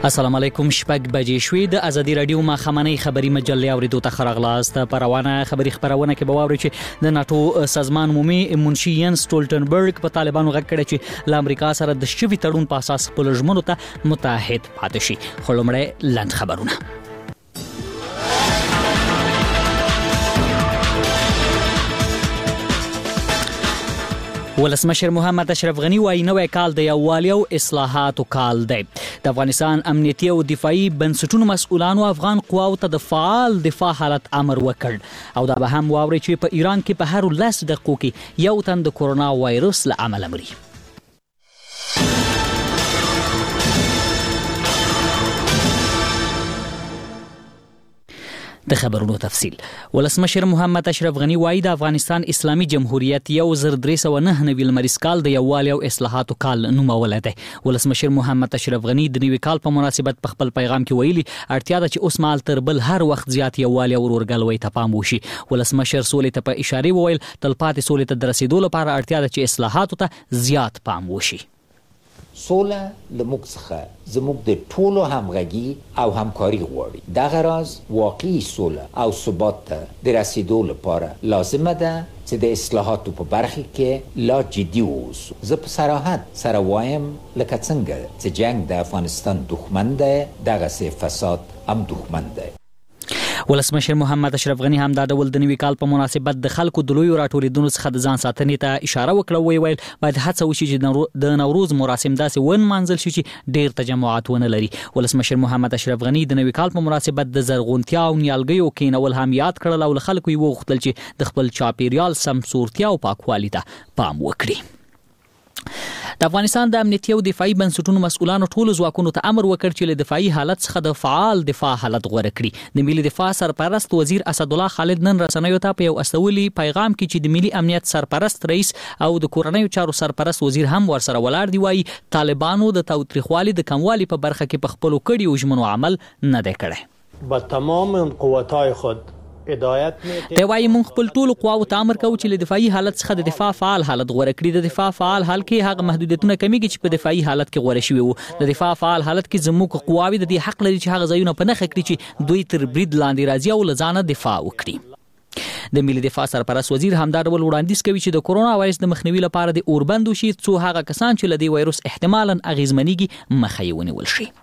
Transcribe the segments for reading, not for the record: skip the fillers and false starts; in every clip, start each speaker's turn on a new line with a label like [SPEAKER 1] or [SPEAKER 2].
[SPEAKER 1] السلام علیکم. شپږ بجې شوې. د ازادي رادیو ماښامنۍ خبري مجلې اوریدو ته ښه راغلاست. په روانه خبري خبرونه کې به واورئ چې د ناتو سازمان عمومي منشي ینس سټولټنبرګ په طالبانو غږ کړی چې له امریکا سره د شوي تړون په اساس خپل ژمنو ته متحد پاتې شي. خو لومړی لنډ خبرونه. ولسمشر محمد اشرف غنی وايي نوې کال د یووالي او اصلاحاتو کال دی. د افغانستان امنیتي او دفاعي بنسټونو مسؤلانو افغان قواو ته د فعال دفاع حالت امر وکړ او دا به هم واوري چې په ایران کې په هر 10 دقیقو کې یو تن د کورونا وایرس له امله مري. د خبرونو تفصیل. ولسمشر محمد اشرف غنی وايي د افغانستان اسلامي جمهوریت 1309 لمریز کال د یووالي او اصلاحاتو کال نومول دی. ولسمشر محمد اشرف غنی د نوي کال په مناسبت په خپل پیغام کې ویلي اړتیا ده چې اوس مهال تر بل هر وخت زیات یووالي او ورورګلوۍ ته پام وشي. ولسمشر سولې ته په اشاره وویل تلپاتې سولې ته د رسیدو لپاره اړتیا ده چې اصلاحاتو ته زیات پام وشي.
[SPEAKER 2] سوله لموږ څخه زموږ د ټولو همغږي او همکاري غواړي. دغه راز واقعي سوله او ثبات ته د رسیدو لپاره لازمه ده چې د اصلاحاتو په برخه کې لا جدي اوسو. زه په صراحت سره وایم لکه څنګه چې جنگ د افغانستان دښمن دی دغسې فساد هم دښمن دی.
[SPEAKER 1] ولسمشر محمد اشرف غنی هم دا ډول د نوي کال په مناسبت د خلکو د لویو راټولېدنو څخه د ځان ساتنې ته اشاره وکړه. ویل باید هڅه وشي چې د نوروز مراسم داسې ونمانځل شي چې ډېر تجمعات ونه لري. ولسمشر محمد اشرف غنی د نوي کال په مناسبت د زرغونتیا او نیالګیو کینول هم یاد کړل او له خلکو یې وغوښتل چې د خپل چاپیریال سمسورتیا او پاکوالي ته پام وکړي. د افغانستان د امنیتي او دفاعي بنسټونو مسؤلانو ټولو ځواکونو ته امر وکړ چې له دفاعي حالت څخه د فعال دفاع حالت غوره کړي. د ملي دفاع سرپرست وزیر اسدالله خالد نن رسنیو ته په یو استولي پیغام کې چې د ملي امنیت سرپرست رئیس او د کورنیو چارو سرپرست وزیر هم ورسره ولاړ دی وايي طالبانو د تاوتریخوالي د کموالي په برخه کې په خپلو کړیو ژمنو عمل نه دی کړی.
[SPEAKER 3] با تمام قوتای خود
[SPEAKER 1] دی وايي مونږ خپل ټولو قواو ته امر کوو چې له دفاعي حالت څخه د دفاع فعال حالت غوره کړي. د دفاع فعال حال کې هغه محدودیتونه کمیږي چې په دفاعي حالت کې غوره شوي وو. د دفاع فعال حالت کې زموږ قواوې د دې حق لري چې هغه ځایونه په نښه کړي چې دوی تر برید لاندې راځي او له ځانه دفاع وکړي. د ملي دفاع سرپرست وزیر همدا ډول وړاندیز کوي چې د کورونا وایرس د مخنیوي لپاره د اوربند وشي څو هغه کسان چې له دې وایرس احتمالاً اغیزمنېږي مخه یې ونیول شي.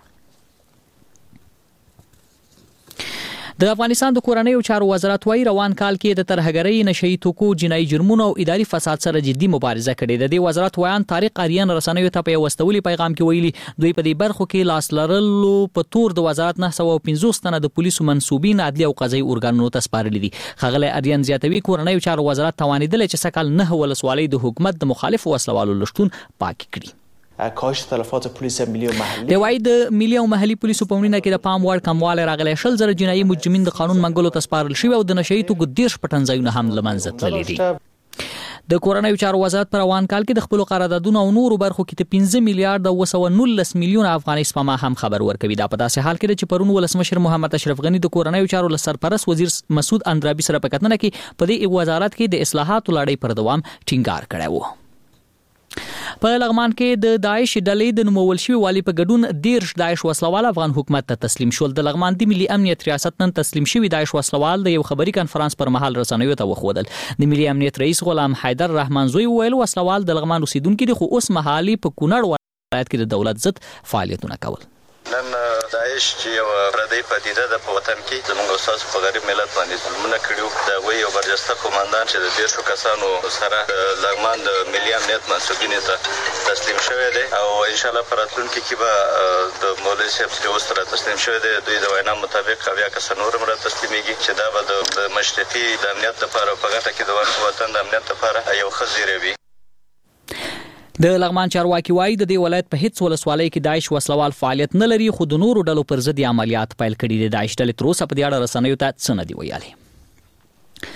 [SPEAKER 1] د افغانستان د کورنیو چارو وزارت وايي روان کال کې د ترهګرۍ نشئی توکو جنایي جرمونو او اداري فساد سره جدي مبارزه کړې ده. د وزارت ویان طارق آریان رسنیو ته په یو استولي پیغام کې ویلي دوی په دې برخو کې لاس لرلو په تور د وزارت 950 تنه د پولیسو منسوبین عدلي او قضایي ارګانونو ته سپارلي دي. ښاغلی آریان زیاتوي کورنیو چارو وزارت توانیدل چې سکهال 9 ولسوالۍ د حکومت د مخالفو وسلوالو لشتون پاک کړي.
[SPEAKER 4] کاهش تلفات پلیس ملی و محلی
[SPEAKER 1] د وای د ملي او محلي پولیسو په وړاندې کې د پام وړ کمواله راغلی 10,000 جنایي مجرمین د قانون منګولو ته سپارل شوی او د نشئی توکو 10 پټنځایونه هم لمنځه تللي دي. د کورنیو چارو وزارت پر روان کال کې د خپل قراردادونو او نورو برخو کې ته 15 میلیارډ او 219 میلیون افغانۍ سپما هم خبر ورکوي. دا په داسې حال کې چې پرون ولسمشر محمد اشرف غنی د کورنیو چارو سرپرست وزیر مسعود اندرابي سره په کتنه کې په دې وزارت کې د اصلاحاتو لړۍ پر دوام ټینګار کړی و. په لغمان کې د داعش ډلې د نومول شوی والی په ګډون 10 داعش وسلوال افغان حکومت ته تسلیم شول. د لغمان د ملي امنیت ریاست نن تسلیم شوی داعش وسلوال د یو خبري کانفرنس پر مهال رسنیو ته وښودل. د ملي امنیت رئیس غلام حیدر رحمان زوی ویل وسلوال د لغمان اوسیدونکو دي خو اوس مهالي په کونړ ولایت کې د دولت ضد فعالیتونه کول.
[SPEAKER 5] نن داعش چې یو پردی پدیده د په وطن کې زموږ استاد په غریب ملت باندې ظلمونه کړیو. دا وی یو برجسته قوماندان چې د 10 کسانو سره لغمان د ملي امنیت منسوبین ته تسلیم شوی دی او ان شاء الله په راتلونکي کې به د مولوي صاحب چې اوس را تسلیم شوی دی دوی د وینا مطابق بیا کس نور هم را تسلیمیږي چې دا به د مشرقي د امنیت لپاره په ګټه کې د وطن د امنیت لپاره یو ښه زیری وي.
[SPEAKER 1] د لغمان چارواکي وايي د دې ولایت په هیڅ ولسوالۍ کې داعش وسلوال فعالیت نه لري خو د نورو ډلو پر ضد عملیات پیل کړي دي. داعش ډلې تر اوسه په دې اړه رسنیو ته څه نه دي ویلي.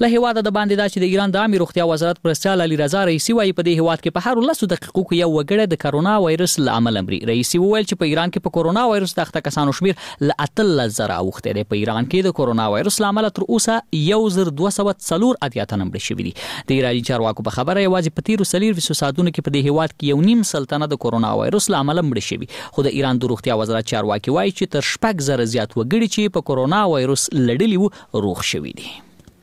[SPEAKER 1] له هیواده د باندې دا چې د ایران د عامه روغتیا وزارت مرستیال علي رضا رئیسی وايي په دې هیواد کې په هر 10 دقیقو کې یو وګړی د کرونا وایرس له امله مري. رئیسی وویل چې په ایران کې په کرونا وایرس د اخته کسانو شمیر له 13,000 اوخته دی. په ایران کې د کرونا وایرس له امله تر اوسه 1204 تنه مړ شوي دي. د ایراني چارواکو په خبره یوازې په تیرو 24 ساعتونو کې په دې هیواد کې 1.5 سلنه د کرونا وایرس له امله مړ شوي. خو د ایران د روغتیا وزارت چارواکي وايي چې تر 6,000 زیات وګړي چې په کرونا وایرس لړلي وو روغ شوي دي.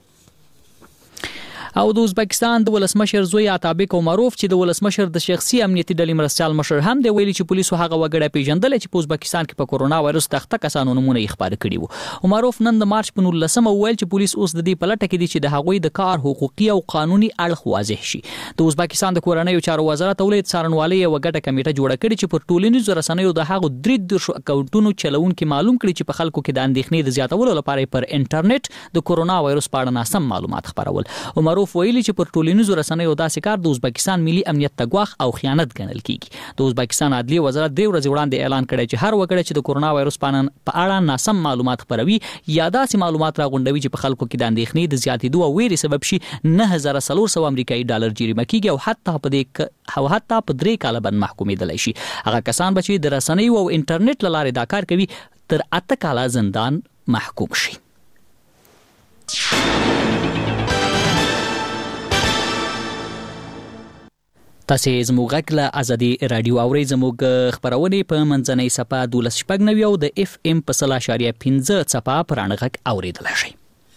[SPEAKER 1] او د ازبکستان د ولسمشر زوی عتابک عمروف چې د ولسمشر د شخصي امنیتي ډلې مرستیال مشر هم دی ویلي چې پولیسو هغه وګړی پیژندل چې په ازبکستان کې په کرونا وایرس د اخته کسانو نمونه یې خبر کړي وو. عمروف نن د مارچ په 19 ویل چې پولیس اوس د دې په لټه کې دي چې د هغوی د کار حقوقي او قانوني اړخ واضح شي. د ازبکستان د کورنیو چارو وزارت ولید څارنوالۍ یو غټه کمیټه جوړه کړې چې پر ټولنیزو رسنیو د هغو 3 اکاونټونو چلونکو معلوم کړي چې په خلکو کې د اندېښنې د زیاتولو لپاره پر انټرنیټ د کرونا وایرس په اړه ناسم معلومات خپرول. عمروف ویلي چې پر ټولنیزو رسنیو داسې کار د ازبکستان ملي امنیت ته ګواښ او خیانت ګڼل کیږي. د ازبکستان عدلیه وزارت 3 ورځې وړاندې اعلان کړی چې هر وګړی چې د کرونا وایرس په اړه ناسم معلومات خپروي یا داسې معلومات راغونډوي چې په خلکو کې د اندېښنې د زیاتېدو او ویرې سبب شي 9400 امریکایي ډالر جریمه کیږي او حتی په 3 کاله بند محکومېدلی شي. هغه کسان به چې د رسنیو او انټرنیټ له لارې دا کار کوي تر 8 کاله زندان محکوم شي. تاسو زموږ غږ له ازادي رادیو اورئ. زموږ خبرونه په منځنۍ صفحه 12.9 او د اف ام په 0.5 صفحه پر اړه غږ اوریدل شي.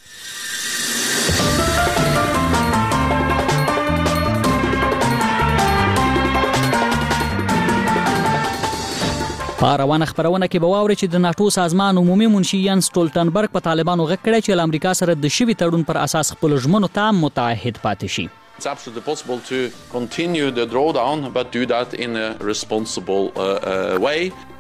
[SPEAKER 1] په روانه خبرونه کې به واوري چې د ناتو سازمان عمومي منشي ینس سټولټنبرګ په طالبانو غږ کړی چې امریکا سره د شوي تړون پر اساس خپل ژمنو ته متعهد پاتې شي.
[SPEAKER 6] It's absolutely possible to continue the drawdown, but do that in a responsible way.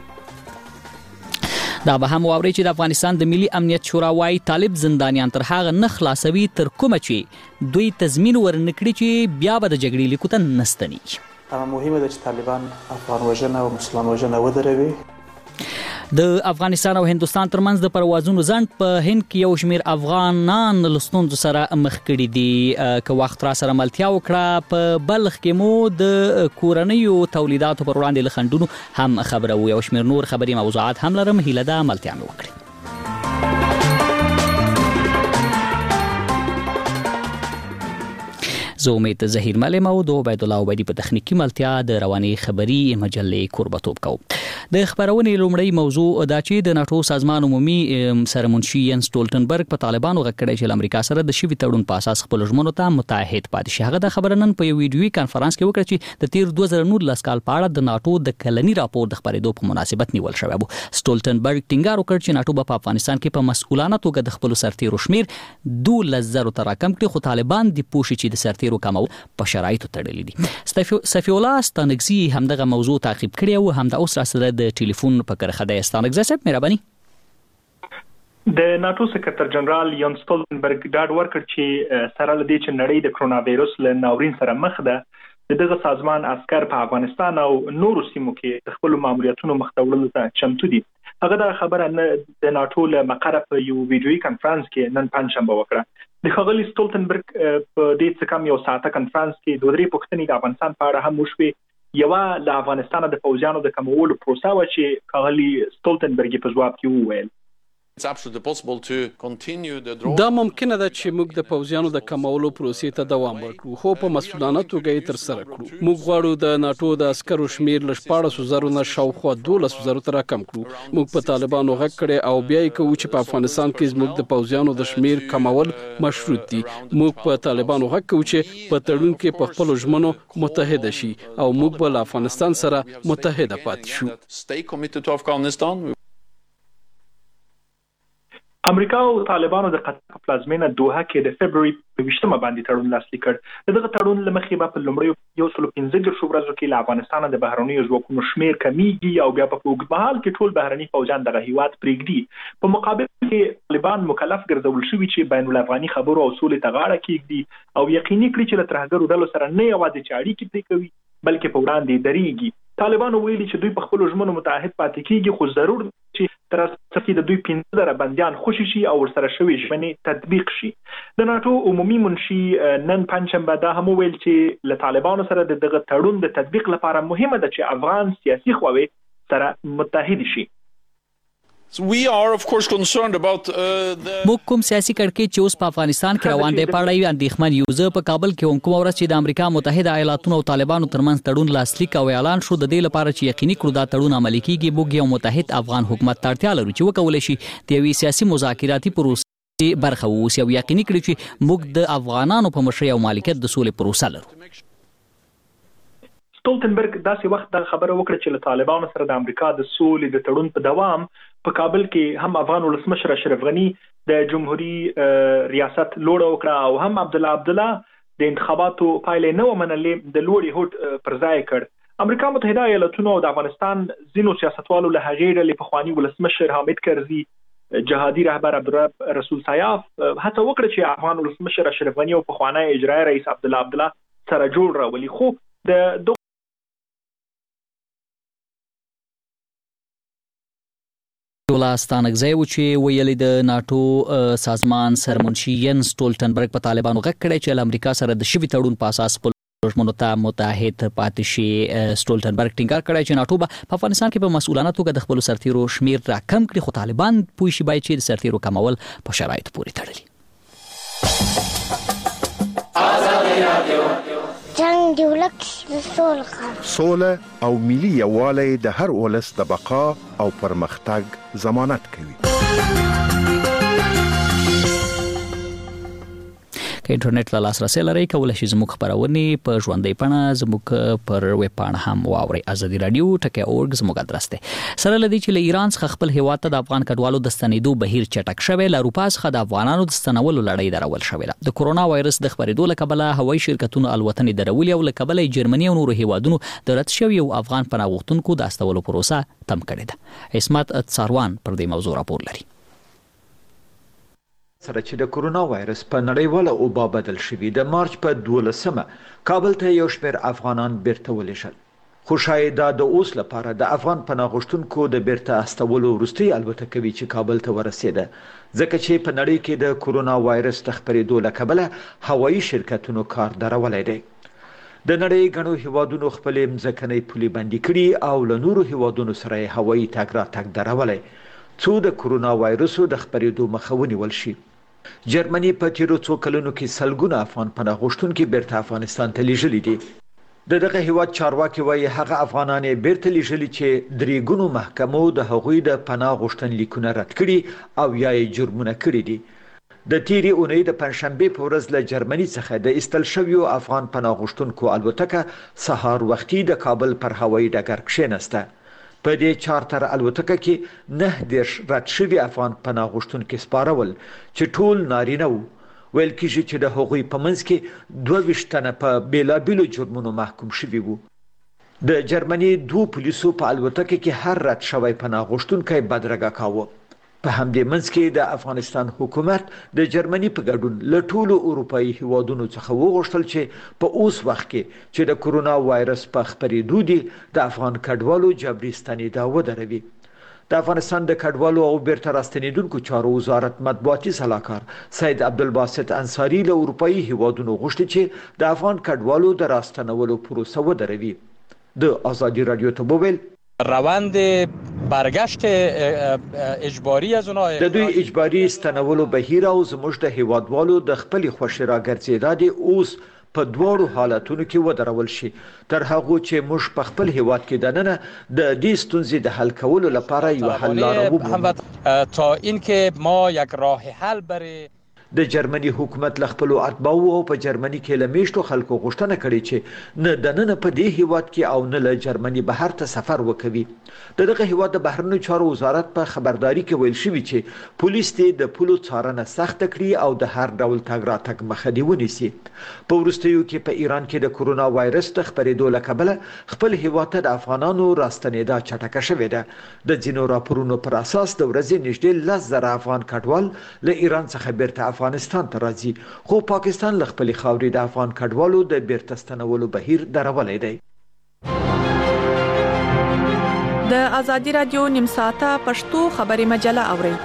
[SPEAKER 1] دا به هم واوري چې د افغانستان د ملي امنیت شورا وايي طالب زندانیان تر هغه نه خلاصوي تر کومه چې دوی تضمین ورنکړي چې بیا به د جګړې لیکو ته نستنیږي.
[SPEAKER 4] مهمه ده چې طالبان افغان وژنه او مسلمان وژنه ودروي.
[SPEAKER 1] د افغانستان او هندستان ترمنځ د پروازونو ځنډ په هند کې یو شمیر افغانان له ستونزو سره مخ کړي دي. که وخت را سره ملتیا وکړه په بلخ کې مو د کورنیو تولیداتو پر وړاندې له خنډونو هم خبره وو. یو شمیر نور خبري موضوعات هم لرم. هیله ده ملتیا مې وکړي. زه امید زهیر ملم او د عبید الله عبیدی په تخنیکی ملتیا د رواني خبري مجلې کوربتوب کوم. د خبرونې لومړی موضوع دا چې د ناتو سازمان عمومي سره منشي ینس سټولټنبرګ په طالبانو غږ کړی چې امریکا سره د شوي تړون په اساس خپل ژمنو ته متعهد پاتې شي. هغه د خبرو نن په یو ویډیوي کانفرنس کې وکړ چې د تیر 2019 کال په اړه د ناتو د کلنی راپور د خبرېدو په مناسبت نیول شوی و. سټولټنبرګ ټینګار وکړ چې ناتو په افغانستان کې په مسؤلانه توګه د خپل سرتیرو شمیر 12,000 ته راکم کړي، خو طالبان د پوښي چې د سرتیرو کمول په شرایطو تړلې دي. صفی الله ستانګزي همدغه موضوع تعقیب کړی او هم د اوس را سره د ټلیفون په کرخه د ستانګزي صاحب مهرباني.
[SPEAKER 7] د ناتو سکرټر جنرال ینس سټولټنبرګ ډاډ ورکړ چې سره لدی چې نړۍ د کرونا وایرس له ناورین سره مخ ده، دغه سازمان عسكر په افغانستان او نورو سیمو کې د خپل ماموریتونو مخ ته وړلو ته چمتو دي. هغه دا خبره د ناتو له مقره په یو ویډیوي کانفرنس کې نن پنځشنبه وکړه. د ښاغلي سټولټنبرګ په دې څه کم یو ساعته کانفرنس کې دوه درې پوښتنې د افغانستان په اړه هم وشوې. یوه له افغانستان د پوځیانو د کمولو پروسه وه چې ښاغلي سټولټنبرګ په ځواب کې وویل
[SPEAKER 8] دا ممکنه ده چې موږ د پوځیانو د کمولو پروسې ته دوام ورکړو، خو په مسؤلانه توګه یې ترسره کړو. موږ غواړو د ناتو د عسکرو شمیر له 14,000 نه شاوخوا 12,000 ته راکم کړو. موږ په طالبانو غږ کړی او بیا یې کوو چې په افغانستان کې زموږ د پوځیانو د شمیر کمول مشروط دي. موږ په طالبانو غږ کوو چې په تړون کې په خپلو ژمنو متحده شي او موږ به له افغانستان سره متحده پاتې شو.
[SPEAKER 7] امریکا او طالبانو د قطر په پلازمینه دوحه کې د فبروري په 20مه باندې تړون لاسلیک کړ. دغه تړون له مخې به په لومړیو 115 ورځو کې له افغانستان د بهرنیو ځواکونو شمیر کمیږي او بیا په اوږدمهال کې ټول بهرني پوځیان دغه هیواد پرېږدي. په مقابل کې طالبان مکلف ګرځول شوي چې بین الافغاني خبرو او سولې ته غاړه کېږدي او یقیني کړي چې له ترهګرو ډلو سره نه یوازې چې اړیکې پرې کوي بلکې په وړاندې درېږي. طالبانو ویلي چې دوی په خپلو ژمنو متعهد پاتې کېږي، خو ضرور چې تر اوسه کې د دوی 15,000 بنديان خوشي شي او ورسره شوی ژمنې تطبیق شي. د ناتو عمومي منشي نن پنځشنبه دا هم ویل چې له طالبانو سره دغه تړون د تطبیق لپاره مهمه ده چې افغان سیاسي خواوې سره متحد شي.
[SPEAKER 6] We are of course concerned about
[SPEAKER 1] موږ کوم سیاسي کړکېچ چې اوس په افغانستان کې روان دی په اړه یې اندېښمن یو. زه په کابل کې کوم ورځ چې د امریکا متحده ایالاتونو او طالبانو ترمنځ تړون لاسلیک او اعلان شو د دې لپاره چې یقیني کړو دا تړون عملي کیږي موږ یو متحد افغان حکومت ته اړتیا لرو چې وکولای شي د یوې سیاسي مذاکراتي پروسې برخه واوسي او یقیني کړي چې موږ د افغانانو په مشرۍ او مالکیت د سولې پروسه لرو.
[SPEAKER 7] ستولتنبرګ داسې وخت دا خبره وکړه چې له طالبانو سره د امریکا د سولې د تړون په دوام په کابل کې هم افغان ولسمشر اشرف غنی د جمهوریت ریاست لوړ وکړه او هم عبدالله د انتخاباتو پایلې نه ومنلې د لوړې هوټ پر ځای کړ. امریکا متحده ایالاتونو او د افغانستان ځینو سیاستوالو له هغې ډلې پخواني ولسمشر حامد کرزي جهادي رهبر عبدالرب رسول سیاف هڅه وکړه چې افغان ولسمشر اشرف غنی او پخوانی اجرایي رئیس عبدالله سره جوړ راولي خو د
[SPEAKER 1] ستانکزی و چې ویلي د ناتو سازمان سرمنشي ینس ستولتنبرګ په طالبانو غږ کړی چې له امریکا سره د شوي تړون په اساس ژمنو ته متحد پاتې شي. ستولتنبرګ ټینګار کړی چې ناتو به په افغانستان کې په مسؤلانه توګه د خپلو سرتیرو شمیر راکم کړي خو طالبان پوه شي باید چې د سرتیرو کمول په شرایطو پورې تړلي.
[SPEAKER 9] جنگ دی ولک د
[SPEAKER 10] سوله او ملي یووالی د هر ولس د بقا او پرمختګ ضمانت کوي.
[SPEAKER 1] که انټرنیټ له لاسرسي لري کولای شئ زموږ خبرونه په ژوندۍ بڼه زموږ پر ویب پاڼه هم واورئ. ازادي رادیو ټکی.org زموږ ادرس دی. سره لدی چې له ایران څخه خپل هیواد ته د افغان کډوالو د ستنېدو بهیر چټک شوی له اروپا څخه د افغانانو د ستنولو لړۍ درول شوې ده. د کورونا وایرس د خپرېدو له کبله هوایي شرکتونو الوتنې درولې او له کبله جرمني او نورو هیوادونو د رد شویو افغان پناه غوښتونکو د استولو پروسه تم کړې ده. عصمت څاروان پر دې موضوع راپور لري.
[SPEAKER 2] سره چې د کورونا وایرس په نړیواله اوبا بدل شوی د مارچ په 12مه کابل ته یو شمېر افغانان بیرته ولېږل. خو شاید دا د اوس لپاره د افغان پناه غوښتونکو د بیرته استولو وروستۍ الوتکه وي چې کابل ته ورسېده ځکه چې په نړۍ کې د کورونا وایرس د خپرېدو له کبله هوایي شرکتونو کار درولی دی. د نړۍ ګڼو هیوادونو خپلې مځکنۍ پولې بندي کړي او له نورو هیوادونو سره یې هوایي تګ راتګ درولی څو د کورونا وایرسو د خپرېدو مخه ونیول شي. جرمني په تیرو څو کلونو کې سلګونه افغان پناه غوښتونکي بیرته افغانستان ته لیږلي دي. دغه هیواد چارواکي وایي هغه افغانان یې بیرته لیږلي چې درې ګونو محکمو د هغوی د پناه غوښتنلیکونه رد کړي او یا یې جرمونه کړي دي. د تیرې اونۍ د پنځشنبې په ورځ له جرمني څخه د ایستل شویو افغان پناه غوښتونکو الوتکه سهار وختي د کابل پر هوایي ډګر کښېنسته. په دې چارتر الوتکه کې 9 رد شوي افغان پناه غوښتونکي سپارول چې ټول نارینه وو. ویل کېږي چې د هغوی په منځ کې 22 تنه په بیلابیلو جرمونو محکوم شوي وو. د جرمني 2 پولیسو په الوتکه کې هر رد شوی پناه غوښتونکی بدرګه کاوه. په همدې منځ کې د افغانستان حکومت د جرمني په ګډون له ټولو اروپایي هیوادونو څخه وغوښتل چې په اوس وخت کې چې د کورونا وایرس په خپرېدو دي د افغان کډوالو جبري ستنېدا ودروي. د افغانستان د کډوالو او بیرته راستنېدونکو چارو وزارت مطبوعاتي سلاکار سید عبدالباسط انصاري له اروپایي هیوادونو غوښتي چې د افغان کډوالو د راستنولو پروسه ودروي. د ازادي رادیو ته وویل
[SPEAKER 11] روند برگشت اجباری از اونها
[SPEAKER 2] د دوی اجباري ستنولو بهیر او زموږ د هیوادوالو د خپل خوشی راګرځیدا دي اوس په دوړو حالتونو کې ودرول شي تر هغه چې موږ په خپل هیواد کې دننه د دې ستونزې د حل کولو لپاره یو حل لاره ومومو.
[SPEAKER 11] تا اینکه ما یک راه حل برای
[SPEAKER 2] د جرمني حکومت له خپلو اتباعو او په جرمني کې له میشتو خلکو غوښتنه کړې چې نه دننه په دې هیواد کې او نه له جرمني بهر ته سفر وکوي. دغه هیواد د بهرنیو چارو وزارت په خبرداري کې ویل شوي چې پولیس دې د پولو څارنه سخته کړي او د هر ډول تګ راتګ مخه دې ونیسي. په وروستیو کې په ایران کې د کورونا وایرس د خپرېدو له کبله خپل هیواد ته د افغانانو راستنېدا چټکه شوې ده. د ځینو راپورونو پر اساس د ورځې نږدې 10,000 افغان کډوال له ایران څخه بیرته افغانستان ته راځي خو پاکستان له خپلې خاورې د افغان کډوالو د بیرته ستنولو بهیر درولی دی.
[SPEAKER 12] د ازادي رادیو نیم ساعته پښتو خبري مجله اورئ.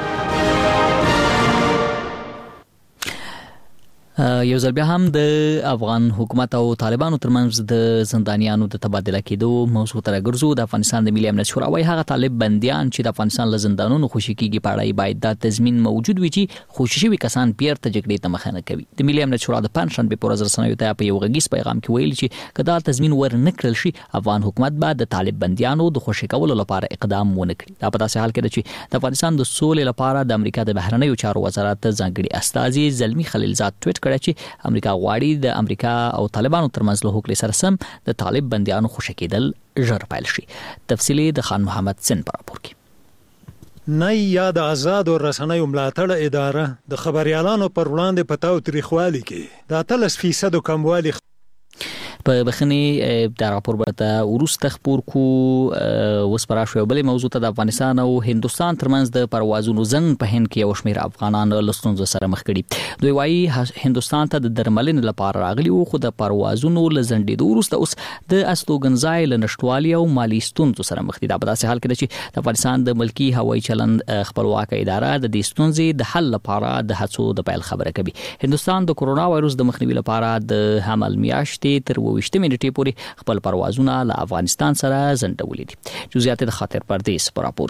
[SPEAKER 1] یو ځل بیا هم د افغان حکومت او طالبانو ترمنځ د زندانیانو د تبادله کېدو موضوع ته راګرځو. د افغانستان د ملي امنیت شورا وايي هغه طالب بنديان چې د افغانستان له زندانونو خوشي کېږي په اړه باید دا تضمین موجود وي چې خوشي شوي کسان بیرته جګړې ته مخه نه کوي. د ملي امنیت شورا د پنځشنبه په ورځ رسنیو ته په یو غږیز پیغام کې ویلي چې کدا تضمین ورنکړل شي افغان حکومت به د طالب بنديانو د خوشي کولو لپاره اقدام ونه کړي. دا په داسې حال کې چې د افغانستان د سولې لپاره د امریکا د بهرنیو چارو وزارت ځانګړي استازي زلمی خلیلزاد ټویټ کړی چې امریکا غواړي د امریکا او طالبانو ترمنځ له هوکړې سره سم د طالب بنديانو خوشي کېدل ژر پیل شي. تفصیلی د خان محمد سن پر راپور کې.
[SPEAKER 13] نه یا د آزاد او رسنیو ملاتړ اداره د خبريالانو پر وړاندې پتاو تاریخوالي کې د 30% کموالي
[SPEAKER 1] په بخنی د راپور برته ورسته خبر کو وسپرا شو بلې موضوع ته د افغانستان او هندستان ترمنځ د پروازونو زنګ په هند کې یو شمېر افغانان له ستونزو سره مخ کړي. دوی وايي هندستان ته د درملنې لپاره راغلي او خو د پروازونو لزندېدو وروسته اوس د استوګنځای له نشټوالي او مالی ستونزو سره مخ دي. دا په داسې حال کې چې د افغانستان د ملکی هوایي چلند خپلواک اداره د دې ستونزې د حل لپاره د هڅو د پیل خبره کوي. هندستان د کورونا وایروس د مخنیوي لپاره د حمل میاشتې تر 20 منټې پورې خپل پروازونه له افغانستان سره ځنډولي دي. جزئیات د خاطر پردیس په راپور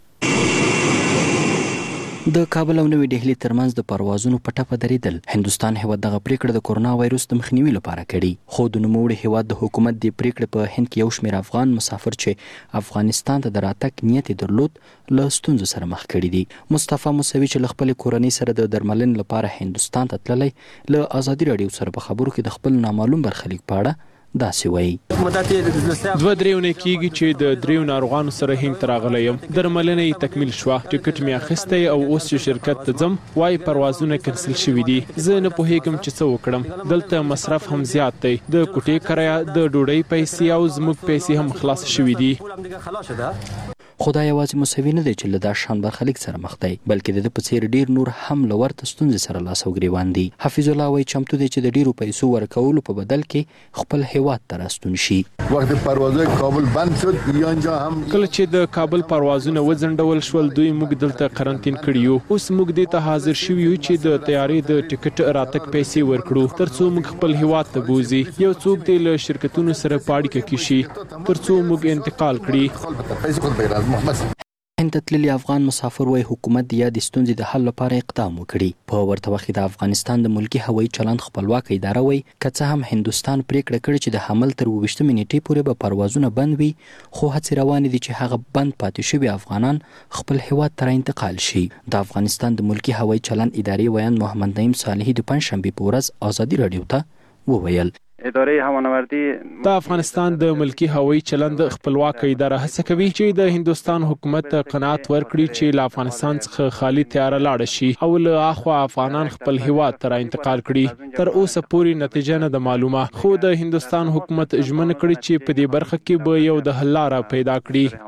[SPEAKER 1] کې.
[SPEAKER 14] د کابل او نوې ډهلي ترمنځ د پروازونو په ټپه درېدل. هندستان هیواد دغه پریکړه د کورونا وایروس د مخنیوي لپاره کړې. خو د نوموړي هیواد د حکومت د پریکړې په هند کې یو شمېر افغان مسافر چې افغانستان ته د راتګ نیت درلود له ستونزو سره مخ کړي دي. مصطفی موسوي چې له خپل کورنۍ سره د درملنې لپاره هندستان ته تللی له ازادي رادیو سره په خبرو کې د خپل نامعلوم برخلیک په اړه داسې وایي.
[SPEAKER 15] 2-3 ونه کېږي چې د 3 ناروغانو سره هند ته راغلی یم. درملنه تکمیل شوه، ټکټ مې اخیستی او اوس چې شرکت ته ځم وایي پروازونه کنسل شوي دي. زه نه پوهېږم چې څه وکړم. دلته مصرف هم زیات دی، د کوټې کرایه، د ډوډۍ پیسې او زموږ پیسې هم خلاص شوي دي.
[SPEAKER 14] خدای یوازې موسوي نه دی چې له دا شان برخلیک سره مخ دی، بلکې د په څیر ډیر نور هم له ورته ستونزې سره لاس او ګریوان دي. حفیظ الله وایي چمتو دی چې د ډیرو پیسو ورکولو په بدل کې خپل هیواد ته راستون شي.
[SPEAKER 16] وخت پروازهای کابل بند شد اینجا هم
[SPEAKER 15] کله چې د کابل پروازونه وځنډول شول دوی موږ دلته قرنټین کړیو. اوس موږ دې ته حاضر شوو چې د طیارې د ټیکټ راتګ پیسې ورکړو ترڅو موږ خپل هیواد ته بوزي. یو څوک دې له شرکتونو سره پاړیکه کې شي ترڅو موږ انتقال کړی.
[SPEAKER 14] هند تللي افغان مسافر وای حکومت د یادې ستونزې د حل لپاره اقدام وکړي. په ورته وخت د افغانستان د ملکی هوایي چلند خپلواک اداره وای که څه هم هندستان پریکړه کړې چې د حمل تر 20 منټې پورې به پروازونه بند وي، خو هڅې روانې دي چې هغه بند پاتې شوي افغانان خپل هیواد ته انتقال شي. د افغانستان د ملکی هوایي چلند ادارې ویان محمد نعیم صالحي د پنځشنبه په ورځ ازادي رادیو ته وویل
[SPEAKER 17] ادارې هوانوردي
[SPEAKER 15] د افغانستان د ملکی هوایي چلند خپلواک اداره هڅه کوي چې د هندستان حکومت قناعت ورکړي چې له افغانستان څخه خالی تیاره لاړ شي او له اخوا افغانان خپل هیواد ته انتقال کړي. تر اوسه پورې نتیجه نه ده معلومه، خو د هندستان حکومت ژمنه کړې چې په دې برخه کې به یو د حل لاره پیدا کړي.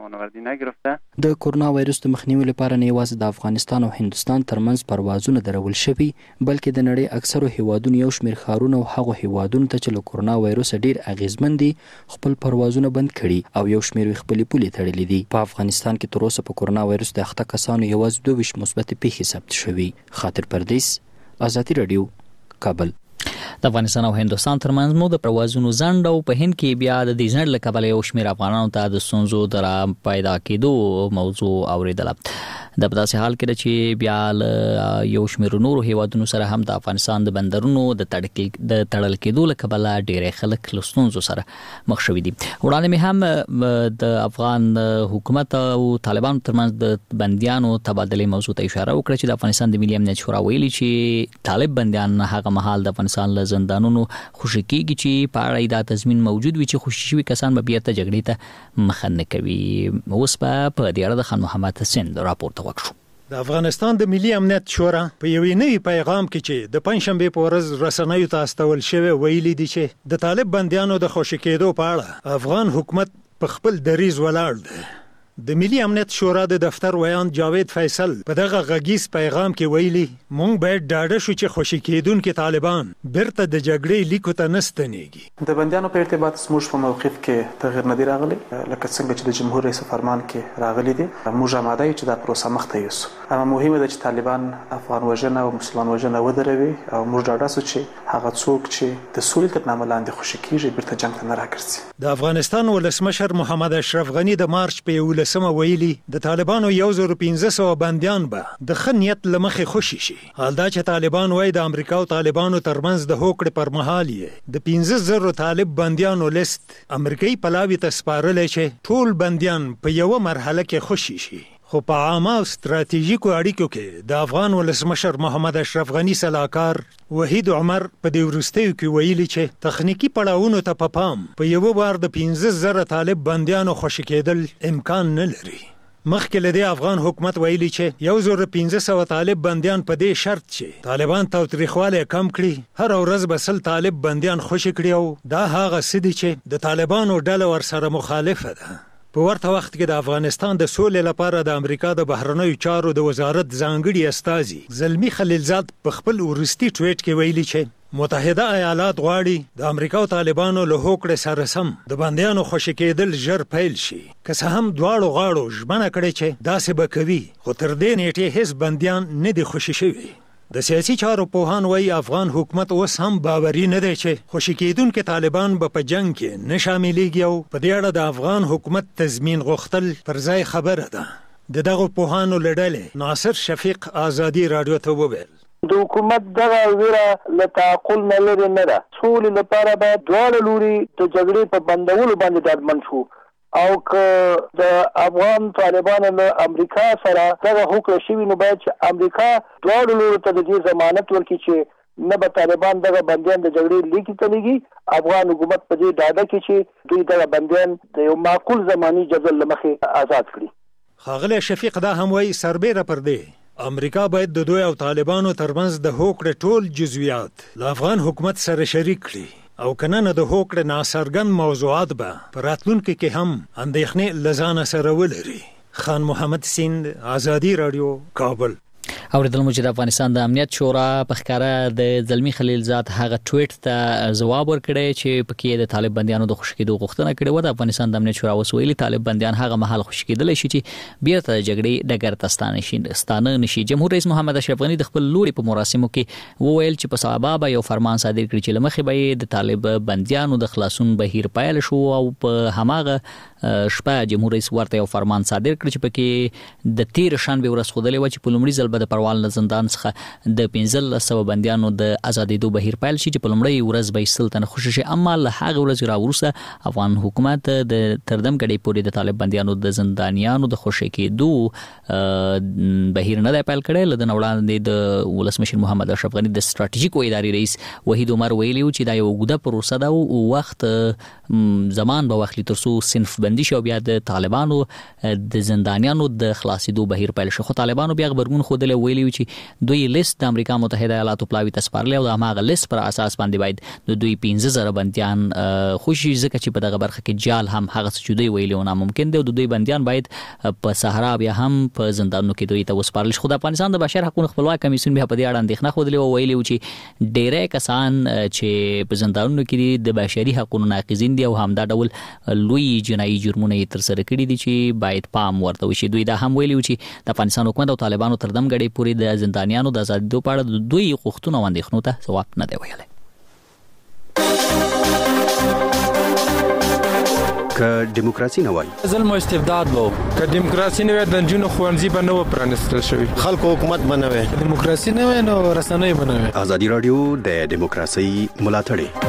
[SPEAKER 14] د کورونا وایروس د مخنیوي لپاره نه یوازې د افغانستان او هندستان ترمنځ پروازونه درول شوي، بلکې د نړۍ اکثرو هیوادونو یو شمېر ښارونه او هغو هیوادونو ته چې له کورونا وایروس ډیر اغیزمن دي خپل پروازونه بند کړي او یو شمېر خپل پولې تړلې دي. په افغانستان کې تر اوسه په کورونا وایروس د اخته کسانو یوازې 22 مثبت پیښې ثبت شوي. خاطر پردیس، ازادي رادیو، کابل.
[SPEAKER 1] د افغانستان او هندستان ترمنځ مو د پروازونو ځنډ او په هند کې بیا د دې ځنډ له کبله یو شمېر افغانانو ته د ستونزو د پیدا کېدو موضوع اوریدله. د په داسې حال کې چې بیا یو شمېر نورو هیوادونو سره هم د افغانستان د بندرونو د تړل کېدو له کبله ډېری خلک له ستونزو سره مخ شوي دي. وړاندې مې هم د افغان حکومت او طالبانو ترمنځ د بندیانو تبادلې موضوع ته اشاره وکړه چې د افغانستان د ملي امنیت شورا ویلي چې طالب بندیان هغه مهال د افغانستان له زندانونو خوشي کېږي چې په اړه دا تضمین موجود وي چې خوشي شوي کسان به بیرته جګړې ته مخه نه کوي. اوس په دې اړه د خان محمد حسین راپور ته وکړو.
[SPEAKER 13] د افغانستان د ملي امنیت شورا په یوې نوي پیغام کې چې د پنځشنبه په ورځ رسنیو ته استول شوی ویلي دي چې د طالب بندیانو د خوشي کېدو په اړه افغان حکومت په خپل دریځ ولاړ دی. د ملي امنیت شورا د دفتر ویان جاوید فیصل په دغه غږیز پیغام کې ویلي مونږ باید ډاډه شو چې خوشي کېدونکي طالبان بیرته د جګړې لیکو ته نستنیږي.
[SPEAKER 4] د بندیانو په ارتباط زموږ په موقف کې تغیر نه دی راغلی، لکه څنګه چې د جمهور رئیس فرمان کې راغلی دی. موږ آماده یو چې دا پروسه مخ ته یوسو، اما مهمه ده چې طالبان افغان وژنه او مسلمان وژنه ودروي او موږ ډاډه سو چې هغه څوک چې د سولې تر نامه لاندې خوشي کېږي بیرته جنګ ته نه راګرځي.
[SPEAKER 13] د افغانستان ولسمشر محمد اشرف غنی د مارچ په 11 ویلي د طالبانو 1500 بندیان به د ښه نیت له مخې خوشي شي. حال دا چې طالبان وایي د امریکا او طالبانو ترمنځ د هوکړې پر مهال یې د 15000 طالب بندیانو لیست امریکایي پلاوي ته سپارلی چې ټول بندیان په یوه مرحله کې خوشي شي. خو په عامه او ستراتیژیکو اړیکو کې د افغان ولسمشر محمد اشرف غنی سلاکار وحید عمر په دې وروستیو کې ویلي چې تخنیکی پړاوونو ته په پام په یوه بار د 15000 طالب بندیانو خوشي کېدل امکان نه لري. مخکې له دې افغان حکومت ویلي چې 1500 طالب بندیان په دې شرط چې طالبان تاوتریخوالی کم کړي هر ورځ به 100 طالب بندیان خوشي کړي او دا هغه څه دي چې د طالبانو ډله ورسره مخالفه ده. په ورته وخت کې د افغانستان د سولې لپاره د امریکا د بهرنیو چارو د وزارت ځانګړي استازي زلمی خلیلزاد په خپل وروستي ټویټ کې ویلي چې متحده ایالات غواړي د امریکا او طالبانو له هوکړې سره سم د بندیانو خوشي کېدل ژر پیل شي. که څه هم دواړو غاړو ژمنه کړې چې داسې به کوي، خو تر دې نیټې هیڅ بندیان نه دي خوشي شوي. د سیاسي چارو پوهان وایي افغان حکومت اوس هم باوري نه دی چې خوشي کېدونکي طالبان به په جنگ کې نه شاملېږي او په دې اړه د افغان حکومت تضمین غوښتل پر ځای خبره ده. د دغو پوهانو له ډلې ناصر شفیق آزادي راډیو ته وویل
[SPEAKER 17] د حکومت دغه ویره له تعقل نه لري نه ده. سولې لپاره باید دواړه لوري د جګړې په بندولو باندې ډاډمن شو او که د افغان طالبانو له امریکا سره دغه هوکړه شوي نو باید چې امریکا دواړو لورو ته د دې ضمانت ورکړي چې نه به طالبان دغه بندیان د جګړې لیکې ته لېږي. افغان حکومت په دې ډاډه کې چې دوی دغه بندیان د یو معقول زماني جدول له مخې آزاد کړي.
[SPEAKER 13] ښاغلی شفیق دا هم وایي سربیره پر دې امریکا باید د دوی او طالبانو ترمنځ د هوکړې ټول جزویات له افغان حکومت سره شریک کړي او کنه نه د هوکړې ناڅرګند موضوعات به په راتلونکي کې هم اندېښنې له ځانه سره ولري. خان محمد سیند، آزادي راډیو، کابل.
[SPEAKER 1] اوریدل مو چې د افغانستان د امنیت شورا په ښکاره د زلمی خلیلزاد هغه ټویټ ته ځواب ورکړی چې پکې د طالب بندیانو د خوشي کېدو غوښتنه کړې و. د افغانستان د امنیت شورا اوس ویلي طالب بندیان هغه مهال خوشي کېدلی شي چې بیرته د جګړې ډګر ته ستانه نشي. جمهور رئیس محمد اشرف غنی د خپل لوري په مراسمو کې وویل چې په سبا به یو فرمان صادر کړي چې لمخې به د طالب بندیانو د خلاصون بهیر پیل شو او په هماغه شپه جمهور رئیس ورته یو فرمان صادر کړ چې پکې د 13 شنبه ورځ خودلې و چې په لومړي ځل به د پروال له زندان څخه د 1500 بندیانو د ازادېدو بهیر پیل شي چې په لومړۍ ورځ به سلطنت خوشي شي. اما له هغه ورځې راوروسته افغان حکومت د تردم کډې پورې د طالب بندیانو د زندانیانو د خوشي کېدو بهیر نه دی پیل کړی. له وړاندې د ولسمشر محمد اشرف غنی د ستراتیژیکو ادارې رئیس وحید عمر ویلي چې دا یو اوږده پروسه ده او وخت زمان به واخلي ترڅو صنف بندي شي او بیا د طالبانو د زندانیانو د خلاصېدو بهیر پیل شي. خو طالبانو بیا غبرګون ښودلی ویلي چې دوی لیست د امریکا متحده ایالاتو پلاوي ته سپارلی او د هماغه لیست پر اساس باندې باید د دوی 15000 بندیان خوشي ځکه چې په دغه برخه کې جال هم هغه څه چې دوی ویلي ناممکن دی او د دوی بندیان باید په صحرا بیا هم په زندانونو کې دوی ته وسپارل شي. خو د افغانستان د بشر حقوقو خپلواک کمیسیون بیا په دې اړه اندېښنه ښودلې او ویلي چې ډېری کسان چې په زندانونو کې دي د بشري حقوقو ناقضین دي او همدا ډول لوی جنایي جرمونه یې ترسره کړي دي چې باید پام ورته وشي. دوی دا هم ویلي چې د افغانستان حکومت او طالبانو تردم کډې پورې د زندانیانو د ازادېدو په اړه د دوی غوښتنو او اندېښنو ته ځواب نه دی ویلی.
[SPEAKER 18] که دیموکراسي نه وای
[SPEAKER 19] ظلم او استبداد وو، که دیموکراسي نه وای د نجونو ښوونځي به نه و پرانیستل شوي،
[SPEAKER 3] خلکو حکومت به نه وای،
[SPEAKER 19] دیموکراسي نه وای نو رسنۍ به نه وای.
[SPEAKER 18] ازادي راډیو د دیموکراسي ملاتړ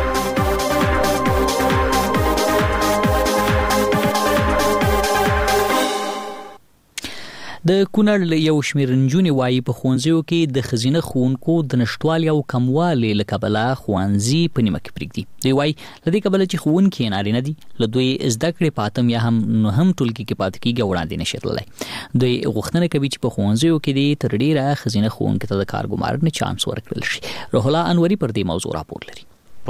[SPEAKER 1] د کونړ یو شمېر نجونې وایي په ښوونځیو کې د ښځینه ښوونکو د نشتوالي او کموالي له کبله ښوونځي په نیمه کې پرېږدي. دوی وایي له دې کبله چې ښوونکي یې نارینه دي له دوی زده کړې په اتم یا هم نهم ټولګي کې پاتې کېږي او وړاندې نشي تللی. دوی غوښتنه کوي چې په ښوونځیو کې دې تر ډېره ښځینه ښوونکو ته د کار ګمارنې چانس ورکړل شي. روح الله انوري پر دې موضوع راپور لري.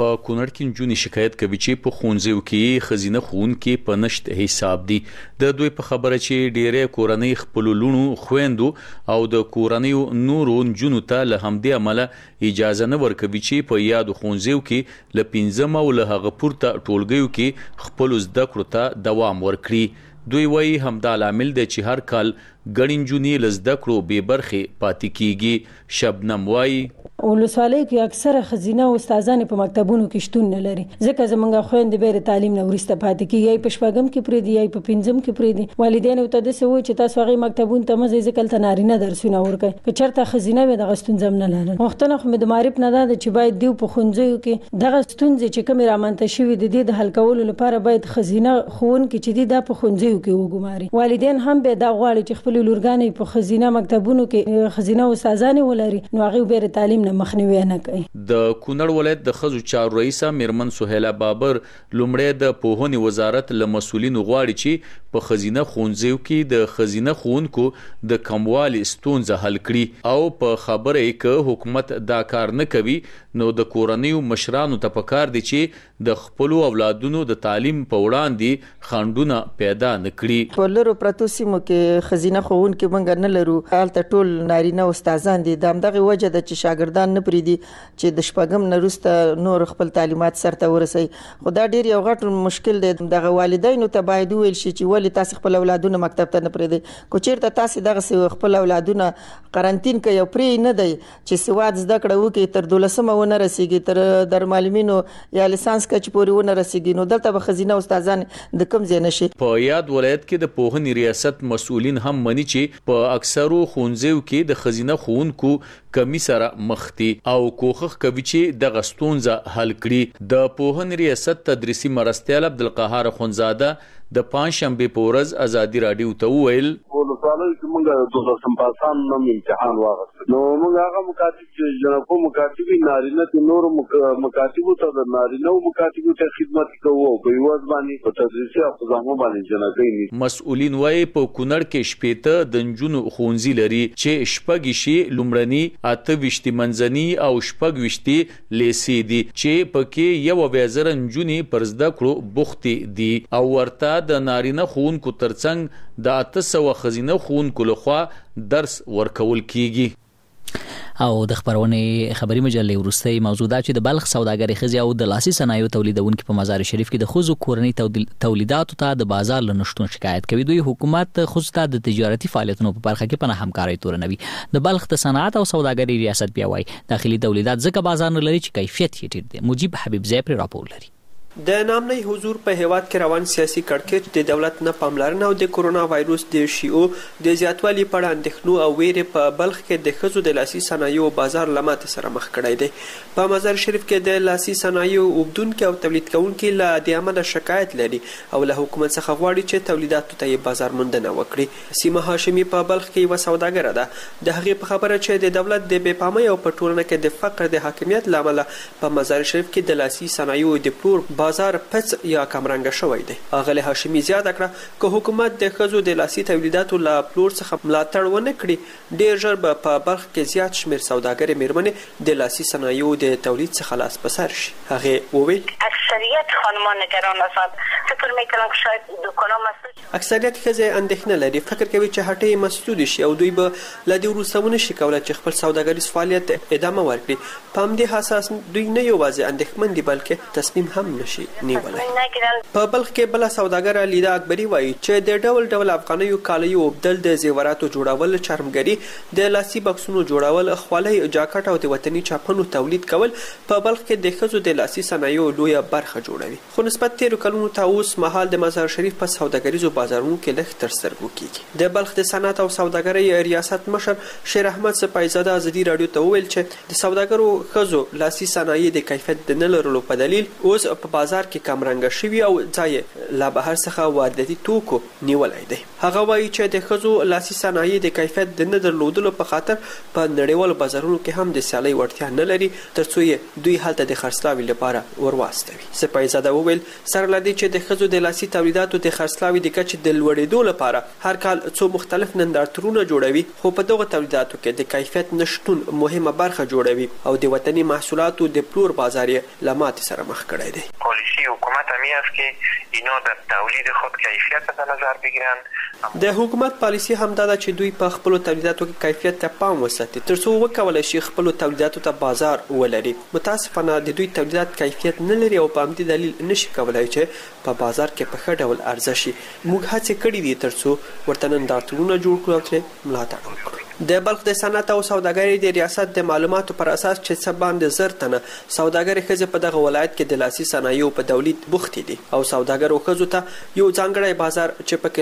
[SPEAKER 20] په کونړ کې نجونې شکایت کوي چې په ښوونځیو کې ښځینه ښوونکي په نشت حساب دي. د دوی په خبره چې ډېرې کورنۍ خپلو لوڼو خویندو او د کورنیو نورو نجونو ته له همدې امله اجازه نه ورکوي چې په یادو ښوونځیو کې له 15 او له هغه پورته ټولګیو کې خپلو زده کړو ته دوام ورکړي. دوی وایي همدا لامل دی چې هر کال ګڼې نجونې له زده کړو بې برخې پاتې کیږي. شبنم وایي
[SPEAKER 21] ولسوالۍ کې اکثره ښځینه استادان په مکتبونو کې شتون نه لري، ځکه زمونږ خويندې به تعلیم نه وروسته پاتې کیږي، یا په شپږم کې پرې دي یا په پنځم کې پرې دي. والدین ته د سوي چې تاسو هغه مکتبونو ته مزه ځکه ته نارینه درسونه ورکړي، که چېرته ښځینه وي د غستون نه لري. وختونه خو د معرف نه ده چې باید دیو په ښوونځیو کې دغه ستونزې چې کوم رامنځته شوي د دې د حل کولو لپاره باید ښځینه ښوونکي چې دي د په ښوونځیو کې وګماري. والدین هم به دا غواړي چې خپل لورګانې په ښځینه مکتبونو کې ښځینه استادان ولري، نو هغه به تعلیم نه مخنیوي نه کوي.
[SPEAKER 20] د کونړ ولایت د ښځو چارو رئیسه میرمن سهیله بابر لومړی د پوهنې وزارت له مسؤلینو غواړي چې په ښځینه ښوونځیو کې د ښځینه ښوونکو د کموالي ستونزه حل کړي او په خبره یې که حکومت دا کار نه کوي نو د کورنیو مشرانو ته پکار دي چې د خپلو اولادونو د تعلیم په وړاندې خنډونه پیدا نه کړي.
[SPEAKER 22] په لرو پرتو سیمو کې ښځینه ښوونکي موږ نه لرو، هلته ټول نارینه استادان دي. د همدغې وجه ده چې شاګردان نه پرېږدي چې د شپږم نه وروسته نور خپل تعلیمات سرته ورسوي. خو دا ډېر یو غټ مشکل دی. دغه والدینو ته باید وویل شي چې ولې تاسې خپل اولادونه مکتب ته نه پرېږدئ. که چېرته تاسې دغسې خپل اولادونه قرنطین کوئ او پرې نه دی چې سواد زده کړه وکړي تر 12مه ونه رسېږي، تر درمعلمینو یا لیسانس کچې پورې ونه رسېږي، نو دلته به ښځینه استادان د کوم ځای نشي.
[SPEAKER 20] په یاد ولایت کې د پوهنې ریاست مسؤلین هم مني چې په اکثرو ښوونځیو کې د ښځینه ښوونکو کمی سره مخ دي او کوښښ کوي چې دغه ستونزه حل کړي. د پوهنې ریاست تدریسي مرستیال عبدالقهار اخوندزاده د پنځشنبې په ورځ ازادي راډیو ته وویل
[SPEAKER 23] ولسوالۍ کې موږ د دوسم پاسان نوم امتحان واغست، نو موږ هغه مکاتب چې جنکو مکاتبي نارینه ته نور مکاتبو ته د نارینه مکاتبو ته خدمت کوو او په یوه باندې په تدریسي اقدامو باندې جنکې.
[SPEAKER 20] مسؤلین وایي په کونړ کې شپېته د نجونو ښوونځي لري چې شپږ شي لومړني، 28 منځني او 26 لیسې دي چې پکې 1000 نجونې پر زده کړو بوختې دي او ورته د نارینه ښوونکو ترڅنګ د 800 ښځینه ښوونکو لخوا درس ورکول کیږي.
[SPEAKER 1] او د خبرونې خبري مجلې وروستۍ موضوع دا چې د بلخ سوداګرۍ ښځې او د لاسي صنایعو تولیدونکو په مزار شریف کې د ښځو کورنۍ تولیداتو ته د بازار له نشتون شکایت کوي. دوی حکومت ښځو ته د تجارتي فعالیتونو په برخه کې پناه همکاري تورنوي. د بلخ د صنعت او سوداګرۍ ریاست بیا وایي داخلي تولیدات ځکه بازار نه لري چې کیفیت یې ټیټ دی. مجيب حبیب زی پر راپور لري.
[SPEAKER 24] د نامنۍ حضور په هیواد کې روان سیاسي کړکېچ د دولت نه پاملرنه او د کورونا وایروس د شیوع د زیاتوالي په اړه اندېښنو او ویرې په بلخ کې د ښځو د لاسي صنایعو بازار له ماتې سره مخ کړی دی. په مزار شریف کې د لاسي صنایعو اوبدونکي او تولید کوونکي له دې امله شکایت لري او له حکومت څخه غواړي چې تولیداتو ته یې بازار موندنه وکړي. سیمه هاشمي په بلخ کې یوه سوداګره ده. د هغې په خبره چې د دولت د بې پامۍ او په ټولنه کې د فقر د حاکمیت له امله په مزار شریف کې د لاسي صنایعو د پلور بازار پڅ یا کمرنګه شوی دی. اغلی هاشمي زیاته کړه که حکومت د ښځو د لاسي تولیداتو له پلور څخه ملاتړ ونه کړي ډېر ژر به په بلخ کې زیات شمېر سوداګرې مېرمنې د لاسي صنایعو د تولید څخه لاس په سر شي. هغې وویل
[SPEAKER 25] اکثریت خانمان نگران هستند، فکر میکنم که شاید دکانا مسدود.
[SPEAKER 24] اکثریت ښځې اندېښنه لري، فکر کوي چې هټۍ مسدود شي او دوی به له دې وروسته ونه شي کولی چې خپل سوداګریز فعالیت ادامه ورکړي. په همدې اساس دوی نه یوازې اندېښمن دي بلکې تصمیم هم نشي نیولی. په بلخ کې بله سوداګره لیدا اکبري وایي چې د ډول ډول افغانیو کالیو اوبدل، د زیوراتو جوړول، چرمګري، د لاسي بکسونو جوړول، خولۍ، جاکټ او د وطني چاپنو تولید کول په بلخ کې د ښځو د لاسي صنایعو لویه برخه جوړوي. خو نسبت تیرو کلونو ته اوس مهال د مزار شریف په سوداګریزو بازارونو کې لږ تر سترګو کیږي. د بلخ د صنعت او سوداګرۍ ریاست مشر شیر احمد سپایزاده ازادي راډیو ته وویل چې د سوداګرو ښځو لاسي صنایع د کیفیت د نه لرلو په دلیل اوس په بازار کې کمرنګه شوي او ځای له بهر څخه وارداتي توکو نیولی دی. هغه وایي چې د ښځو لاسي صنایع د کیفیت د نه درلودلو په خاطر په نړیوالو بازارونو کې هم د سیالۍ وړتیا نه لري تر څو یې دوی هلته د خرڅلاوي لپاره ورواستوي. سپایزاده وویل سره له دې چې د ښځو د لاسي تولیداتو د خرڅلاوي د کچې د لوړېدو لپاره هر کال څو مختلف نندارتونونه جوړوي، خو په دغه تولیداتو کې د کیفیت نشتون مهمه برخه جوړوي او د وطني محصولاتو د پلور بازار یې له ماتې سره مخ کړی دی.
[SPEAKER 5] پالیسی حکومت همی است که اینا در تولید خود کیفیت در نظر بگیرن.
[SPEAKER 24] د حکومت پالیسی همدا ده چې دوی په خپلو تولیداتو کې کیفیت ته پام وساتي ترڅو وکولای شي خپلو تولیداتو ته بازار ولري. متاسفانه د دوی تولیدات کیفیت نه لري او په همدې دلیل نشي کولای چې په بازار کې په ښه ډول عرضه شي. موږ هڅې کړې دي ترڅو ورته نندارتونونه جوړ کړو او ترې ملاتړ وکړو. د بلخ د صنعت او سوداګرۍ د ریاست د معلوماتو پر اساس چې څه باندې 1000 تنه سوداګرې ښځې په دغه ولایت کې د لاسي صنایعو په تولید بوختې دي او سوداګرو ښځو ته یو ځانګړی بازار چې پکې